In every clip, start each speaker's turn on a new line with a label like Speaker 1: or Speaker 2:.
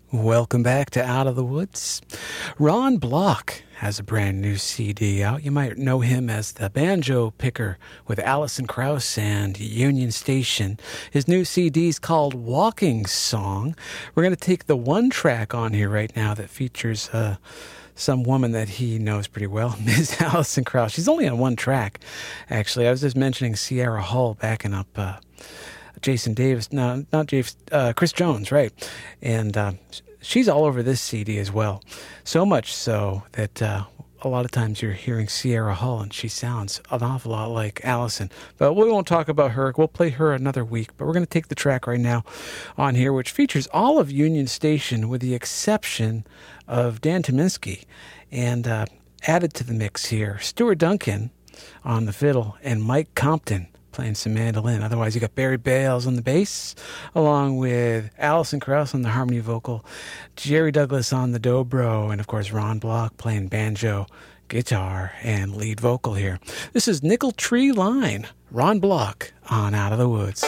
Speaker 1: Welcome back to Out of the Woods. Ron Block has a brand new CD out. You might know him as the banjo picker with Alison Krauss and Union Station. His new CD is called Walking Song. We're going to take the one track on here right now that features some woman that he knows pretty well, Ms. Alison Krauss. She's only on one track, actually. I was just mentioning Sierra Hull backing up Jason Davis, no, not Jason, Chris Jones, right? And she's all over this CD as well. So much so that a lot of times you're hearing Sierra Hull and she sounds an awful lot like Allison. But we won't talk about her. We'll play her another week. But we're going to take the track right now on here, which features all of Union Station with the exception of Dan Tyminski. And added to the mix here, Stuart Duncan on the fiddle and Mike Compton playing some mandolin. Otherwise, you got Barry Bales on the bass, along with Alison Krauss on the harmony vocal, Jerry Douglas on the dobro, and of course Ron Block playing banjo, guitar, and lead vocal here. This is Nickel Tree Line, Ron Block on Out of the Woods.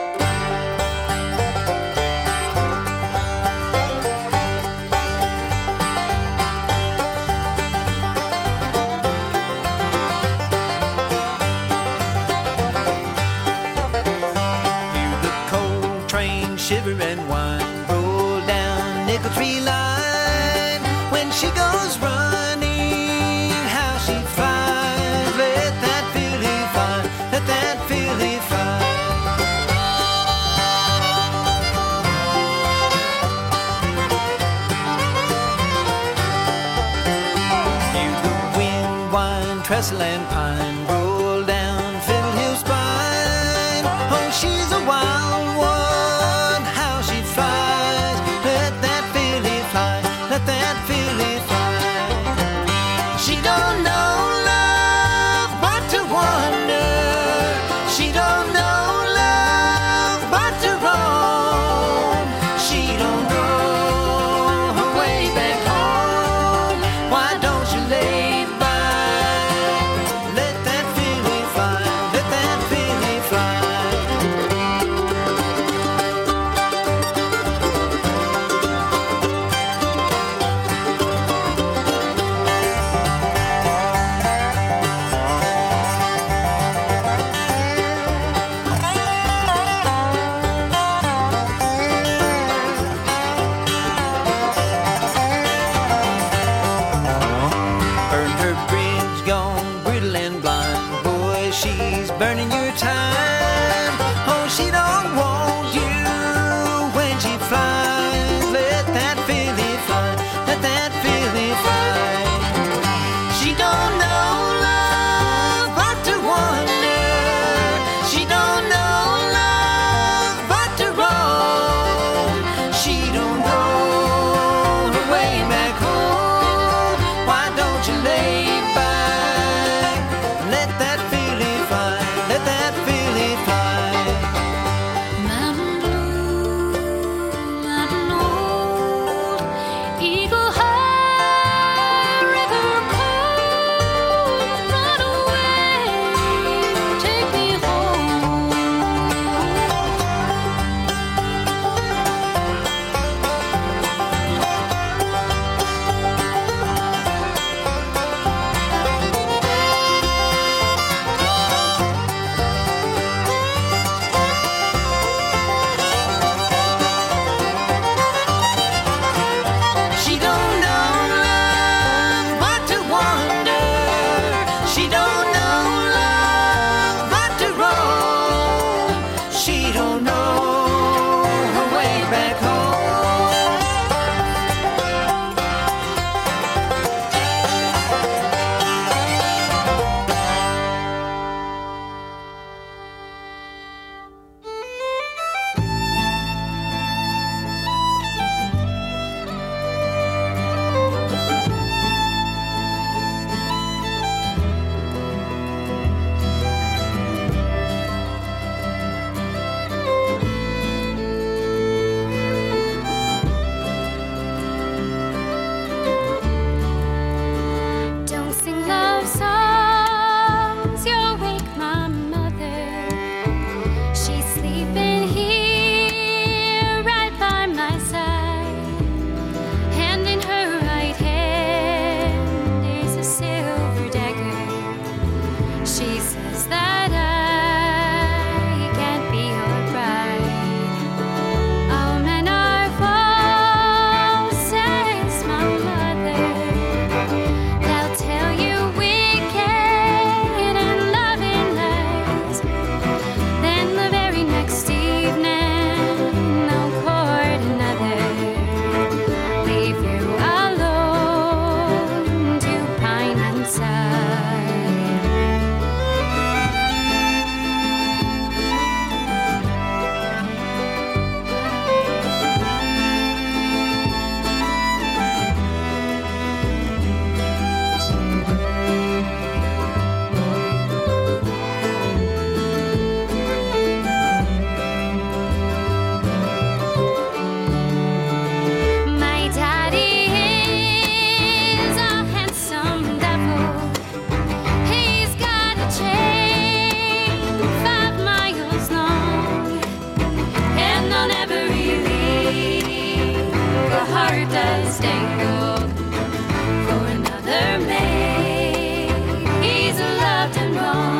Speaker 2: Shiver and whine, roll down Nickel Tree Line. When she goes running, how she flies. Let that filly fly, let that filly fly. Hear the wind whine, trestle and pine, roll down Fiddle Hill Spine. Oh, she's a wild one. She don't know love but to wander. She don't know love but to roam. She don't know her way back home. Why don't you lay by
Speaker 3: mistake for another maid. He's loved and wrong.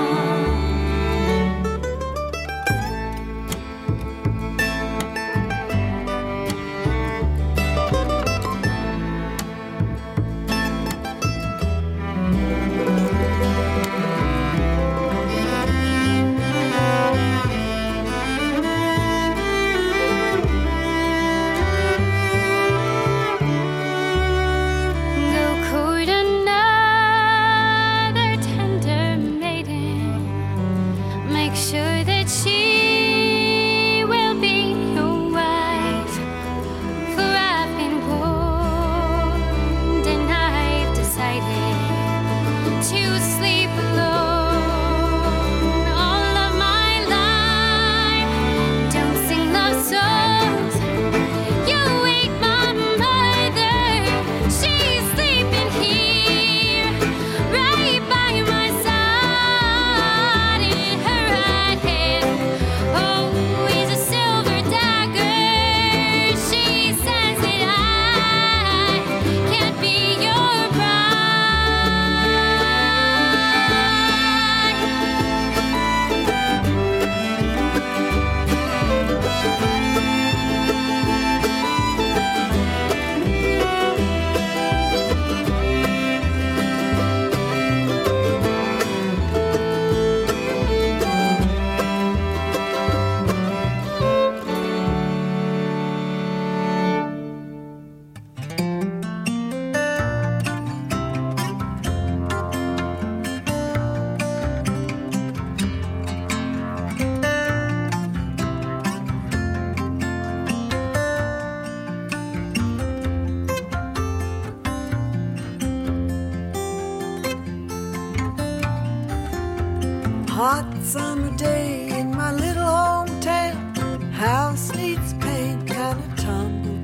Speaker 4: Hot summer day in my little hometown. House needs paint, kind of tumbled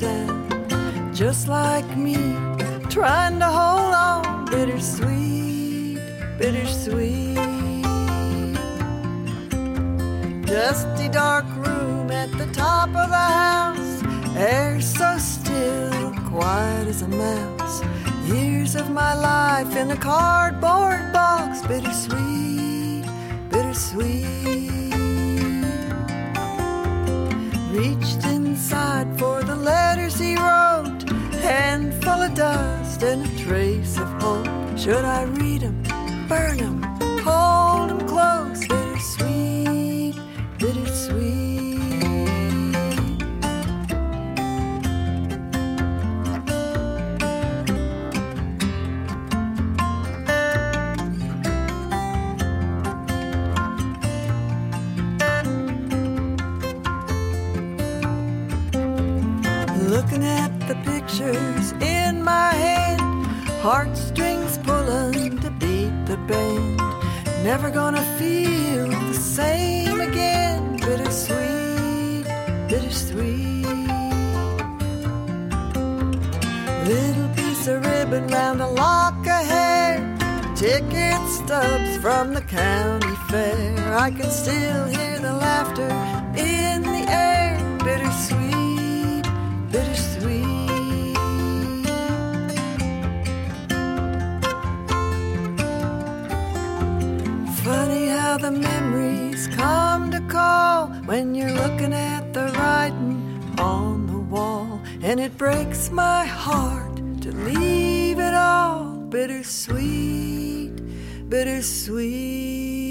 Speaker 4: down. Just like me, trying to hold on. Bittersweet, bittersweet. Dusty dark room at the top of the house. Air so still, quiet as a mouse. Years of my life in a cardboard box. Bittersweet, bittersweet. Reached inside for the letters he wrote. Handful of dust and a trace of hope. Should I read 'em, burn 'em, hold 'em close? Bittersweet, bittersweet. Looking at the pictures in my head, heartstrings pulling to beat the band. Never gonna feel the same again. Bittersweet, bittersweet. Little piece of ribbon round a lock of hair. Ticket stubs from the county fair. I can still hear the laughter in the air. Bittersweet, bittersweet. Funny how the memories come to call when you're looking at the writing on the wall. And it breaks my heart to leave it all. Bittersweet, bittersweet.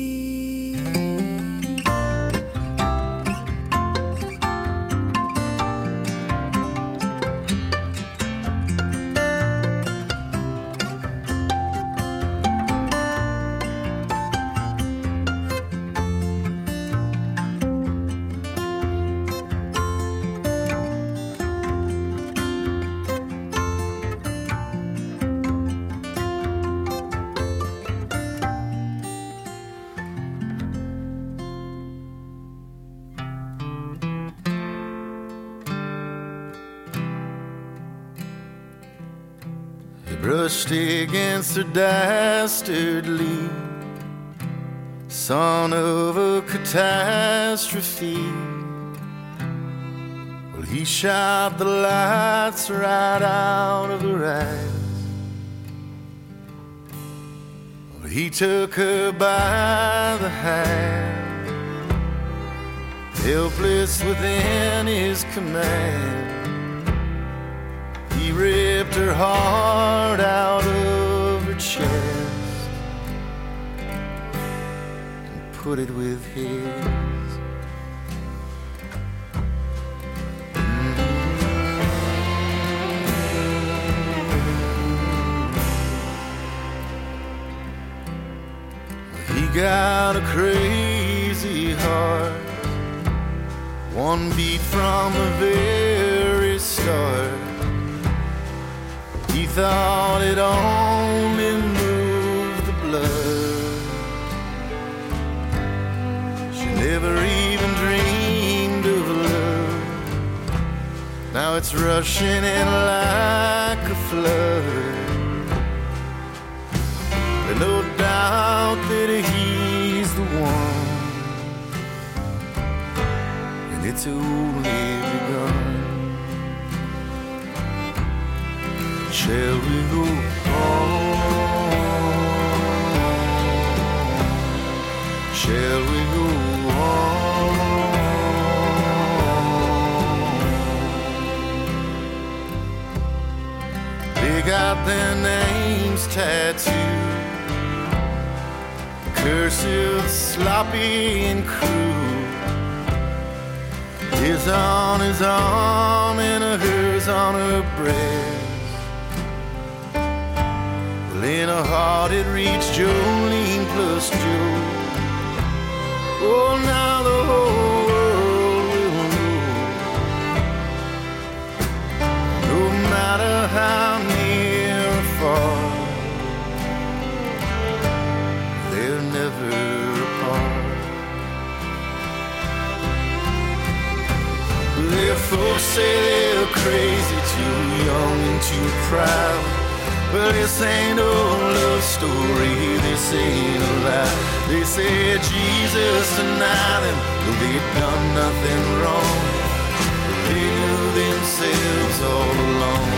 Speaker 5: Brushed against a dastardly son of a catastrophe. Well, He shot the lights right out of her eyes. He took her by the hand, helpless within his command. He ripped her heart out of her chest and put it with his. He got a crazy heart, one beat from the very start. He thought it only moved the blood. She never even dreamed of love. Now it's rushing in like a flood. There's no doubt that he's the one, and it's only begun. Shall we go on? Shall we go on? They got their names tattooed, cursive, sloppy, and cruel. His on his arm and hers on her breast. Well, in her heart it reached Jolene plus Joe. Oh, now the whole world will know. No matter how near or far, they're never apart. Their folks say they're crazy, too young and too proud. Well, this ain't no love story, this ain't a lie. They say Jesus denied them, though they'd done nothing wrong. They knew themselves all along.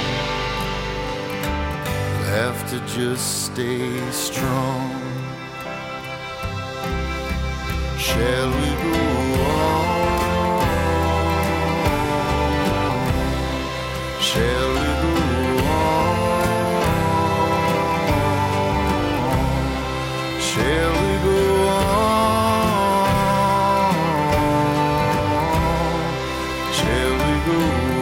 Speaker 5: They'll have to just stay strong. Shall we go on? Shall we go on? Shall we go on? Shall we go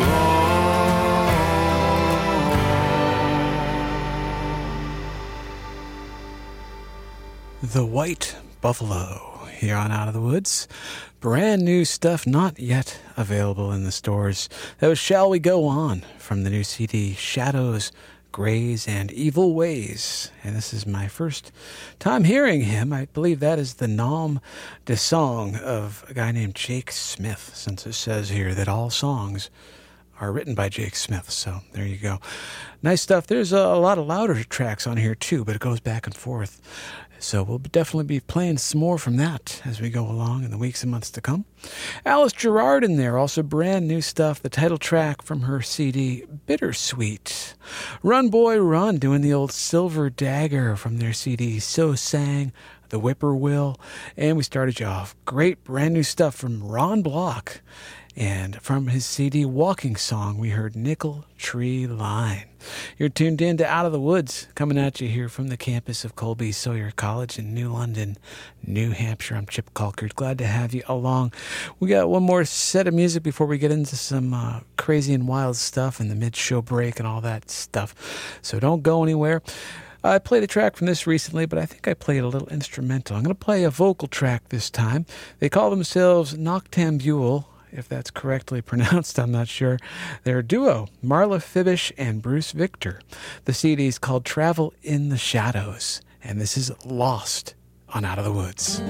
Speaker 5: on?
Speaker 1: The White Buffalo here on Out of the Woods. Brand new stuff not yet available in the stores. That was Shall We Go On from the new CD Shadows, Grays, and Evil Ways. And this is my first time hearing him. I believe that is the nom de song of a guy named Jake Smith, since it says here that all songs are written by Jake Smith. So there you go. Nice stuff. There's a lot of louder tracks on here too, but it goes back and forth. So we'll definitely be playing some more from that as we go along in the weeks and months to come. Alice Gerrard in there, also brand new stuff. The title track from her CD, Bittersweet. Run Boy Run, doing the old Silver Dagger from their CD, So Sang, The Whippoorwill. And we started you off. Great brand new stuff from Ron Block. And from his CD Walking Song, we heard Nickel Tree Line. You're tuned in to Out of the Woods, coming at you here from the campus of Colby Sawyer College in New London, New Hampshire. I'm Chip Colkert. Glad to have you along. We got one more set of music before we get into some crazy and wild stuff in the mid-show break and all that stuff. So don't go anywhere. I played a track from this recently, but I think I played a little instrumental. I'm going to play a vocal track this time. They call themselves Noctambule. If that's correctly pronounced, I'm not sure. They're a duo, Marla Fibish and Bruce Victor. The CD is called Travel in the Shadows, and this is Lost on Out of the Woods.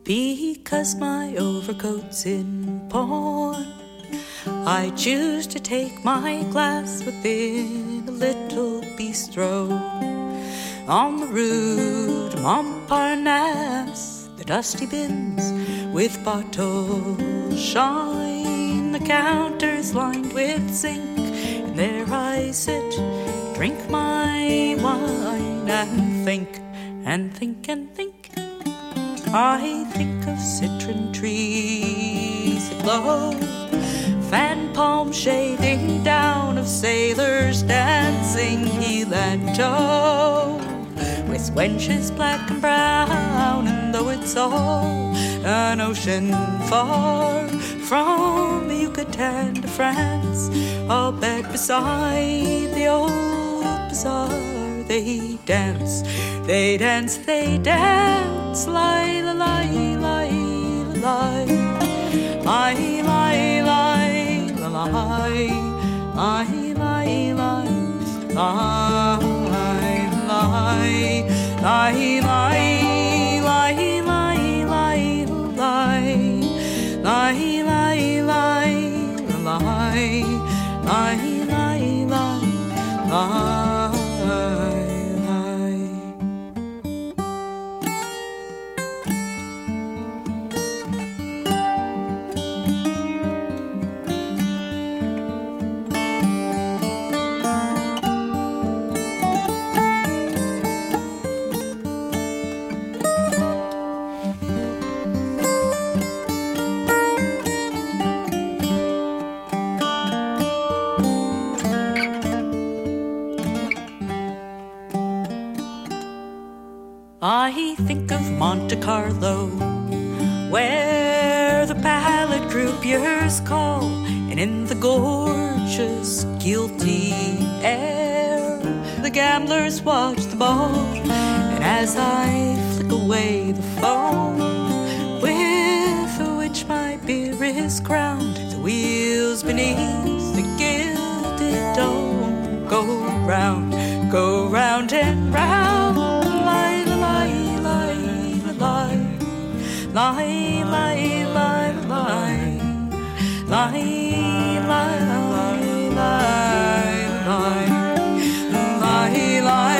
Speaker 6: Because my overcoat's in pawn, I choose to take my glass within a little bistro on the route to Montparnasse. The dusty bins with bottles shine, the counters lined with zinc, and there I sit, drink my wine, and think, and think, and think. I think of citron trees that blow, fan palm shading down, of sailors dancing heel and toe, with wenches black and brown. And though it's all an ocean far from Yucatan to France, I'll bet beside the old bazaar they dance, they dance, they dance, lie, lie, lie, lie, lie, lie, lie, lie, lie, lie, lie, lie, lie, I think of Monte Carlo, where the pallid croupiers call, and in the gorgeous, guilty air, the gamblers watch the ball. And as I flick away the foam with which my beer is crowned, the wheels beneath the gilded dome go round and round. Lie, lie, lie, lie, lie, lie, lie, lie, lie,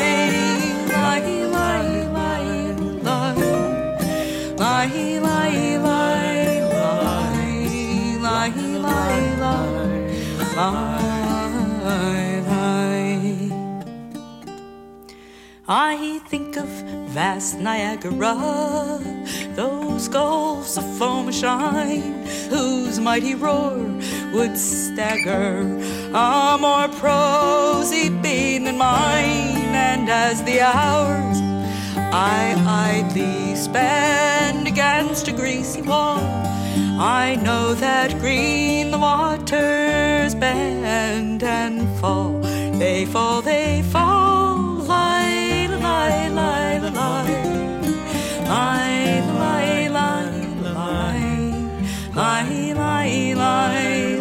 Speaker 6: I think of vast Niagara, those gulfs of foam shine, whose mighty roar would stagger a more prosy being than mine. And as the hours I idly spend against a greasy wall, I know that green the waters bend and fall. They fall, they fall, lie, lie, lie, lie, lie, lie, lie, lie, lie, lie, lie,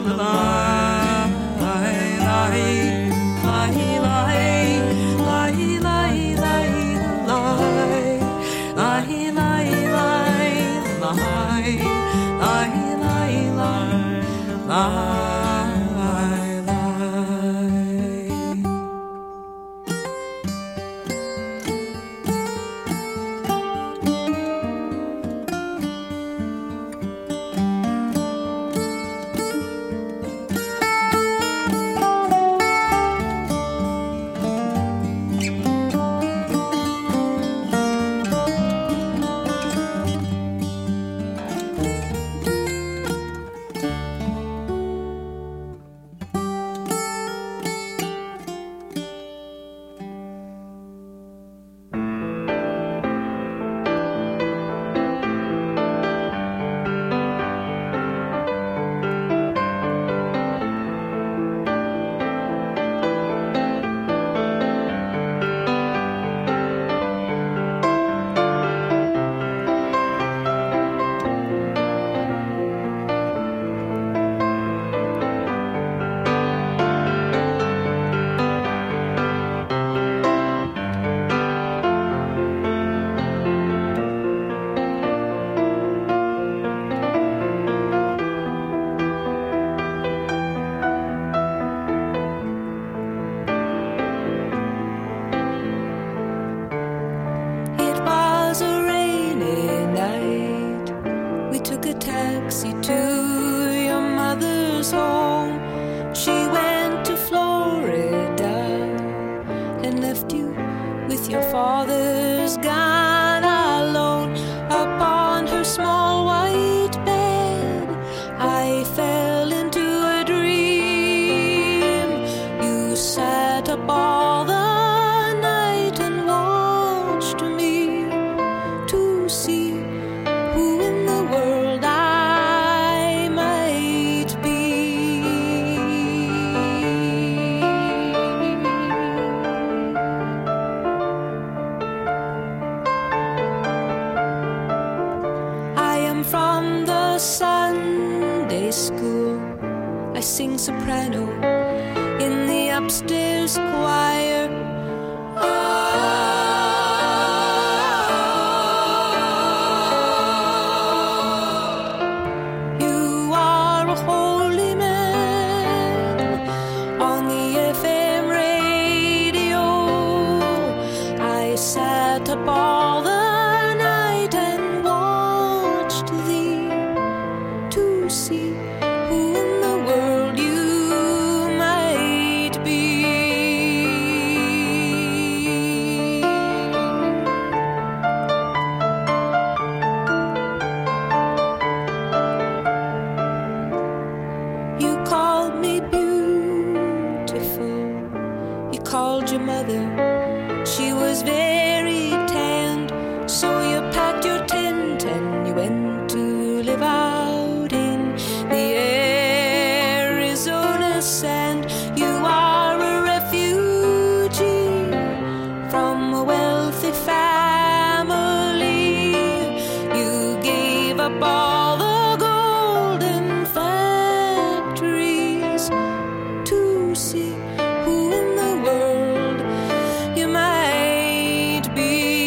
Speaker 7: was home. She went to Florida and left you with your father's gun alone. Upon her small white bed, I fell into a dream. You sat up all the night and watched me to see who in the world I might be. I am from the Sunday school. I sing soprano in the upstairs choir. You are a holy man on the FM radio. I sat up all the night and watched thee to see who in the world you might be. You called me beautiful. You called your mother. She was very tanned. So you packed your tent and you went to live out in the Arizona sand. You are a refugee from a wealthy family. You gave up all the golden factories to see who in the world you might be.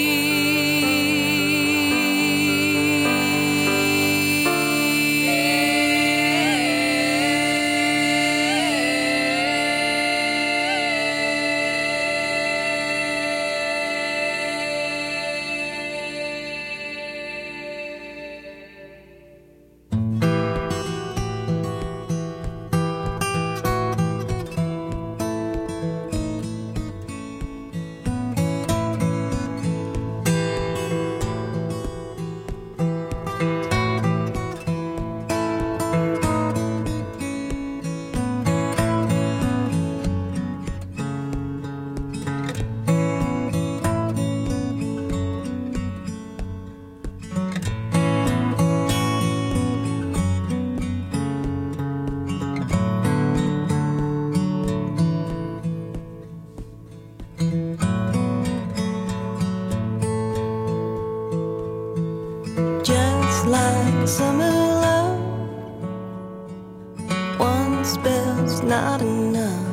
Speaker 7: Just like summer love, one spell's not enough.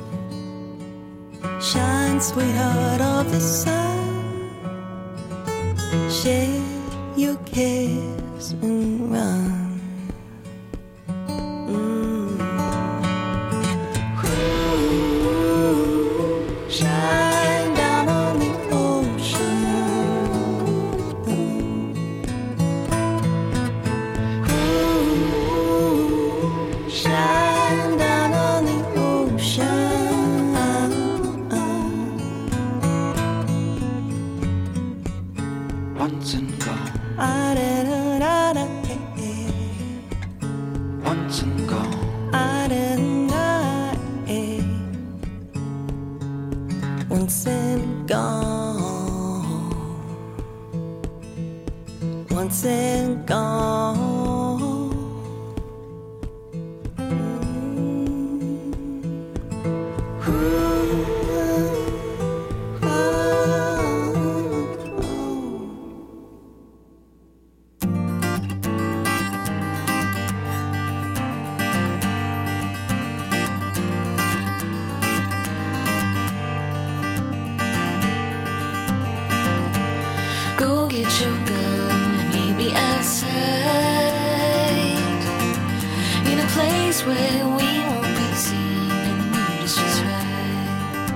Speaker 7: Shine, sweetheart of the sun, share your cares and run. Ooh, shine down on the ocean. Shine down on the ocean.
Speaker 2: Once and gone, once and gone.
Speaker 7: Once and gone, once and gone.
Speaker 3: Go get your gun and meet me outside in a place where we won't be seen and the mood is just right.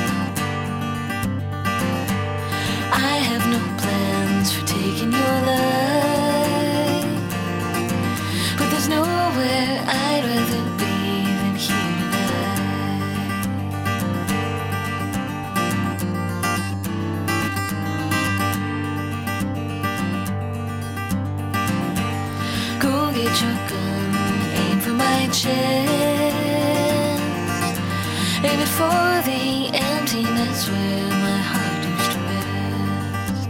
Speaker 3: I have no plans for taking your life, but there's nowhere I'd rather be get your gun, aim for my chest. Aim it for the emptiness where my heart used to rest.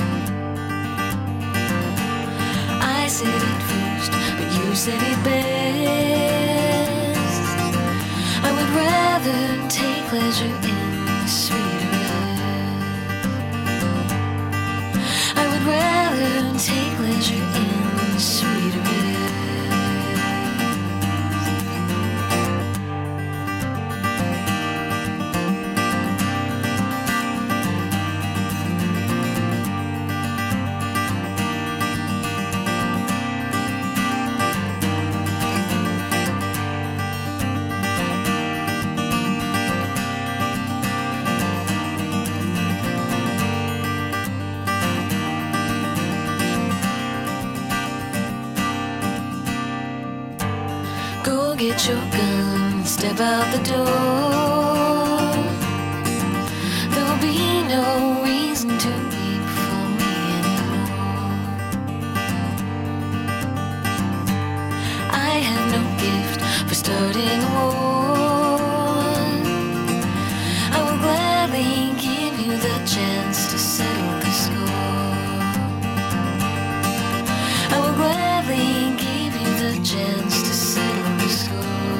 Speaker 3: I said it first, but you said it best. I would rather take pleasure in the sweeter rest. I would rather take pleasure in the sweeter rest. Get your gun, step out the door. There'll be no reason to weep for me anymore. I have no gift for starting a war. I will gladly give you the chance to settle the score. I will gladly give you the chance to settle the score.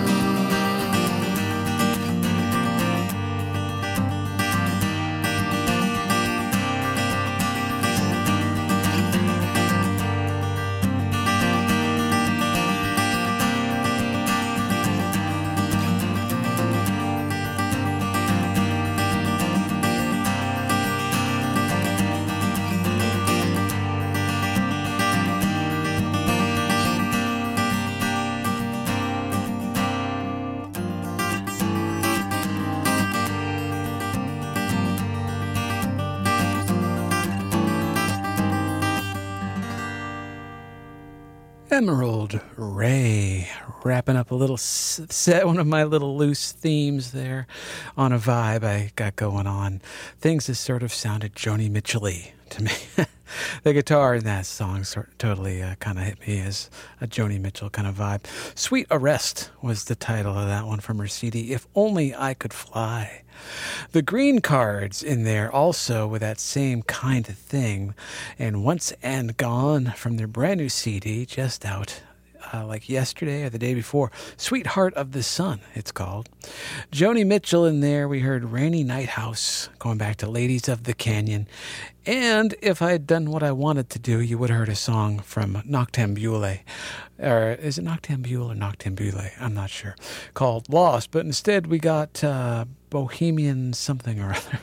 Speaker 1: Emerald Ray, wrapping up a little set, one of my little loose themes there on a vibe I got going on. Things that sort of sounded Joni Mitchell-y to me. The guitar in that song totally kind of hit me as a Joni Mitchell kind of vibe. Sweet Arrest was the title of that one from her CD, If Only I Could Fly. The Green Cards in there also with that same kind of thing. And Once and Gone from their brand new CD, just out like yesterday or the day before. Sweetheart of the Sun, it's called. Joni Mitchell in there. We heard Rainy Night House, going back to Ladies of the Canyon. And if I had done what I wanted to do, you would have heard a song from Noctambule. Or is it Noctambule or Noctambule? I'm not sure. Called Lost. But instead we got Bohemian something or other.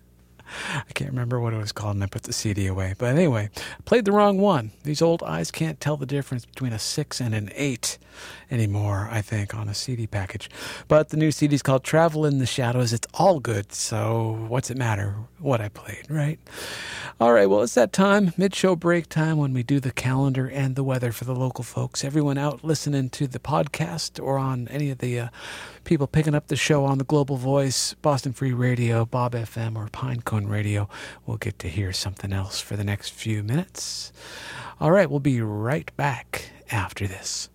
Speaker 1: I can't remember what it was called, and I put the CD away. But anyway, played the wrong one. These old eyes can't tell the difference between a 6 and an 8 anymore, I think, on a CD package. But the new CD is called Travel in the Shadows. It's all good, so what's it matter what I played, right? All right, well, it's that time, mid-show break time, when we do the calendar and the weather for the local folks. Everyone out listening to the podcast or on any of the people picking up the show on the Global Voice, Boston Free Radio, Bob FM, or Pinecone Radio will get to hear something else for the next few minutes. All right, we'll be right back after this.